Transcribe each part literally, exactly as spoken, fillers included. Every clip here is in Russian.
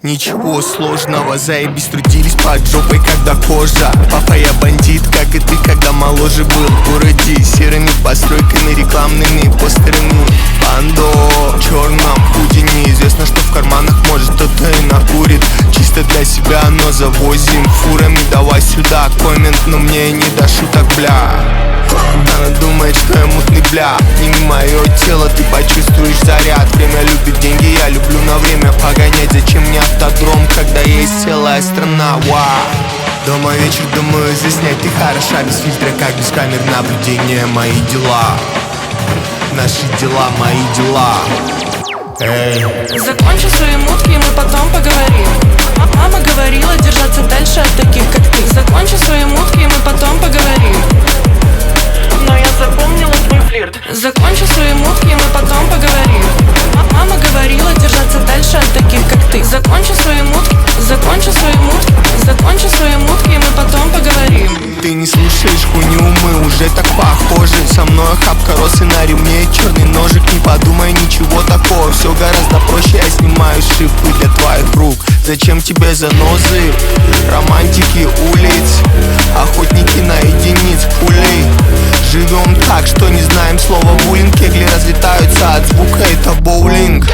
Ничего сложного, заебись, трудились под жопой, когда кожа. Папа, я бандит, как и ты, когда моложе был. В городе серыми постройками, рекламными постерами. Бандо, в черном худи, неизвестно, что в карманах, может кто-то и накурит. Чисто для себя, но завозим фурами. Давай сюда коммент, но мне не до шуток, бля. Она думает, что я мутный, бля. Сними мое тело, ты почувствуешь заряд. Время любит деньги, я люблю на время погонять. Зачем мне автодром, когда есть целая страна, вау. Дома вечер, думаю, заснять ты хороша. Без фильтра, как без камер наблюдения. Мои дела, наши дела, мои дела. Эй. Закончи свои мутки, и мы потом поговорим. Мама говорила держаться дальше от таких, как ты. Закончи свои мутки, и мы потом поговорим. Но я запомнила твой флирт. Закончи свои мутки, и мы потом поговорим. Мама говорила держаться дальше от таких, как ты. Закончи свои мутки, закончи свои мутки, закончи свои мутки, и мы потом поговорим. Ты не слушаешь хуйню, мы уже так похожи. Со мной охапка росы на ремне, черный ножик. Не подумай, ничего такого, все гораздо проще. Я снимаю шипы для твоих рук. Зачем тебе занозы? Романтики улиц, охотники на единиц пулей. Живем так, что не знаем слова буллинг. Кегли разлетаются от звука, это боулинг.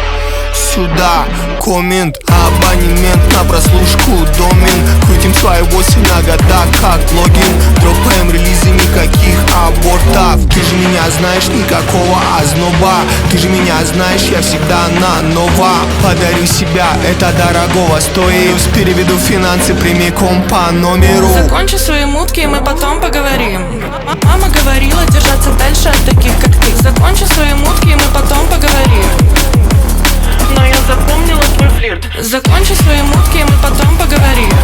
Сюда коммент, абонемент на прослушку домен. Крутим своего сына года как логин. Дропаем релизы, никаких абортов. Ты же меня знаешь, никакого озноба. Ты же меня знаешь, я всегда на нова. Подарю себя, это дорогого стоит. Переведу финансы прямиком по номеру. Закончи свои мутки, и мы потом поговорим. Мама говорила держаться дальше от таких, как ты. Закончи свои мутки, и мы потом поговорим. Но я запомнила твой флирт. Закончи свои мутки, и мы потом поговорим.